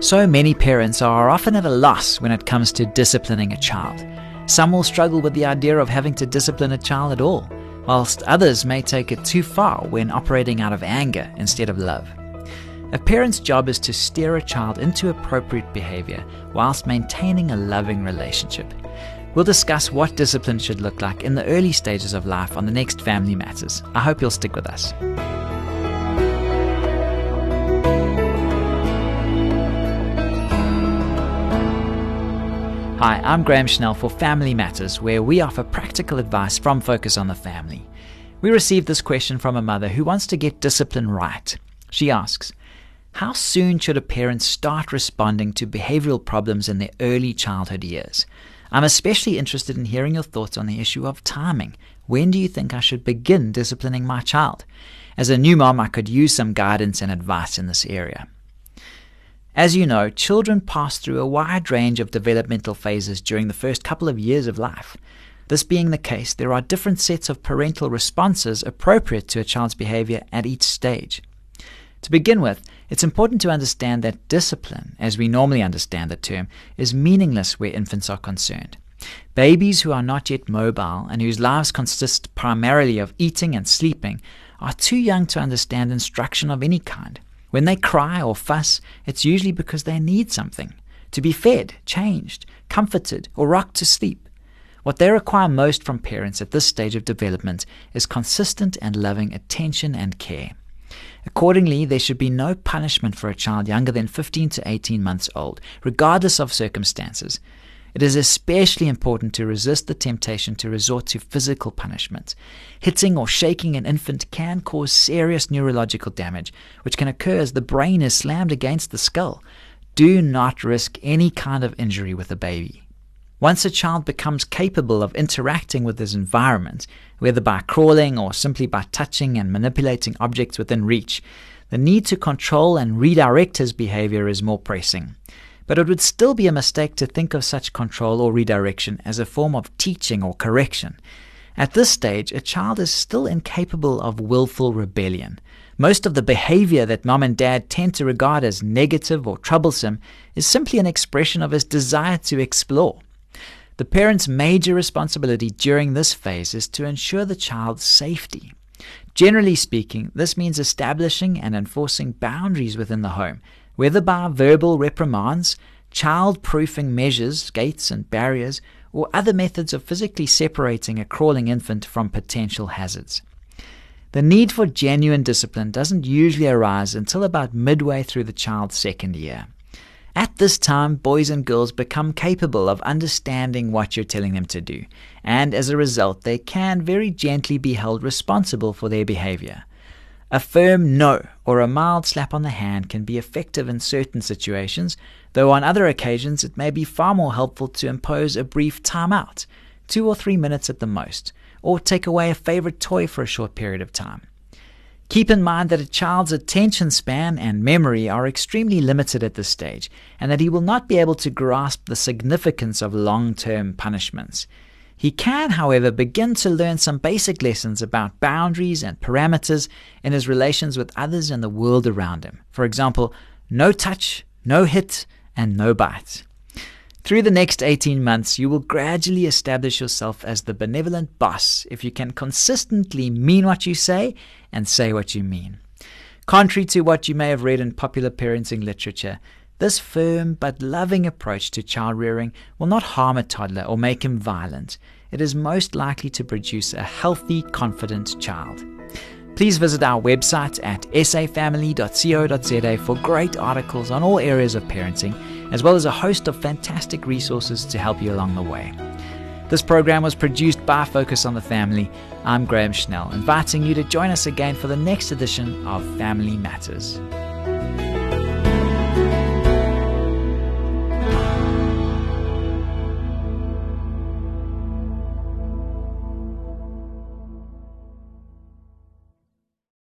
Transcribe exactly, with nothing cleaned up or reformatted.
So many parents are often at a loss when it comes to disciplining a child. Some will struggle with the idea of having to discipline a child at all, whilst others may take it too far when operating out of anger instead of love. A parent's job is to steer a child into appropriate behavior whilst maintaining a loving relationship. We'll discuss what discipline should look like in the early stages of life on the next Family Matters. I hope you'll stick with us. Hi, I'm Graham Schnell for Family Matters, where we offer practical advice from Focus on the Family. We received this question from a mother who wants to get discipline right. She asks, how soon should a parent start responding to behavioral problems in their early childhood years? I'm especially interested in hearing your thoughts on the issue of timing. When do you think I should begin disciplining my child? As a new mom, I could use some guidance and advice in this area. As you know, children pass through a wide range of developmental phases during the first couple of years of life. This being the case, there are different sets of parental responses appropriate to a child's behavior at each stage. To begin with, it's important to understand that discipline, as we normally understand the term, is meaningless where infants are concerned. Babies who are not yet mobile and whose lives consist primarily of eating and sleeping are too young to understand instruction of any kind. When they cry or fuss, it's usually because they need something, to be fed, changed, comforted, or rocked to sleep. What they require most from parents at this stage of development is consistent and loving attention and care. Accordingly, there should be no punishment for a child younger than fifteen to eighteen months old, regardless of circumstances. It is especially important to resist the temptation to resort to physical punishment. Hitting or shaking an infant can cause serious neurological damage, which can occur as the brain is slammed against the skull. Do not risk any kind of injury with a baby. Once a child becomes capable of interacting with his environment, whether by crawling or simply by touching and manipulating objects within reach, the need to control and redirect his behavior is more pressing. But it would still be a mistake to think of such control or redirection as a form of teaching or correction. At this stage, a child is still incapable of willful rebellion. Most of the behavior that mom and dad tend to regard as negative or troublesome is simply an expression of his desire to explore. The parent's major responsibility during this phase is to ensure the child's safety. Generally speaking, this means establishing and enforcing boundaries within the home, whether by verbal reprimands, child-proofing measures, gates and barriers, or other methods of physically separating a crawling infant from potential hazards. The need for genuine discipline doesn't usually arise until about midway through the child's second year. At this time, boys and girls become capable of understanding what you're telling them to do, and as a result, they can very gently be held responsible for their behavior. A firm no or a mild slap on the hand can be effective in certain situations, though on other occasions it may be far more helpful to impose a brief timeout, two or three minutes at the most, or take away a favorite toy for a short period of time. Keep in mind that a child's attention span and memory are extremely limited at this stage, and that he will not be able to grasp the significance of long-term punishments. He can, however, begin to learn some basic lessons about boundaries and parameters in his relations with others and the world around him. For example, no touch, no hit, and no bite. Through the next eighteen months, you will gradually establish yourself as the benevolent boss if you can consistently mean what you say and say what you mean. Contrary to what you may have read in popular parenting literature, this firm but loving approach to child rearing will not harm a toddler or make him violent. It is most likely to produce a healthy, confident child. Please visit our website at s a family dot co dot z a for great articles on all areas of parenting, as well as a host of fantastic resources to help you along the way. This program was produced by Focus on the Family. I'm Graham Schnell, inviting you to join us again for the next edition of Family Matters.